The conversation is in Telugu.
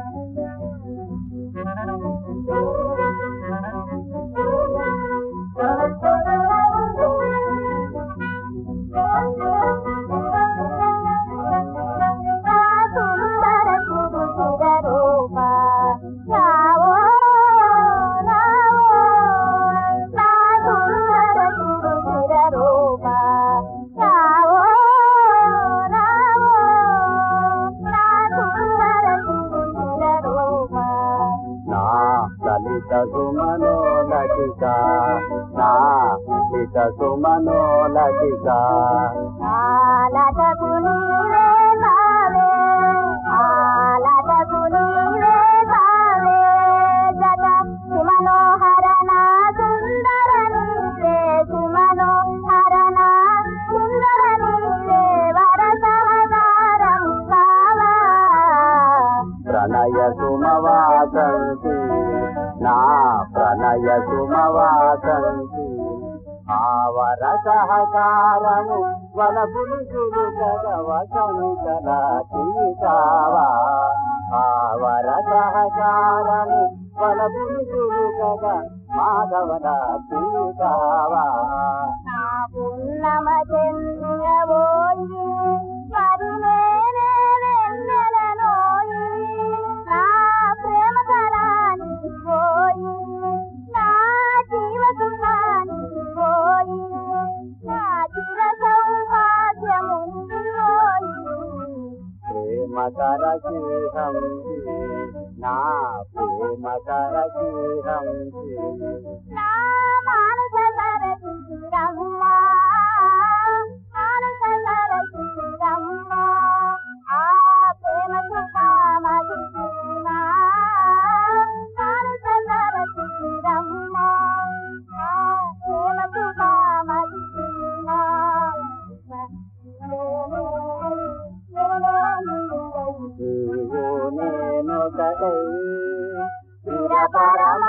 సుమనోలతికా నా లిత సుమనోలతికా ఆలటకు నీవే బావే ఆలటకు నీవే బావే జగ సుమనోహర నా సుందర నీవే సుమనోహర నా సుందర నీవే వరసహదారం కావా ప్రణయ సుమవాసంతి నా ప్రణయ సుమవాసంతి ఆవర సహకారము వలపులు చురుకగవసంతరావా ఆవర సహకారము వలపులు చురుకగ మాధవరావా నా పున్నమ చంద్రవోయి పరిమేనే వెన్నెలనోయి నా ప్రేమ కళాని పోయి నా జీవ సుఖాని పోయి నా చిర సౌభాగ్యము పోయి ప్రేమ కరశీహంసి నా ప్రేమ కరశీహంసి నా మానస సరసిరమ్మ మానస సరసిరమ్మ ఆ ప్రేమ సుఖామది నా మానస సరసిరమ్మ ఆ ప్రేమ సుఖామది నా నీవు నేను కదై చిర పరమ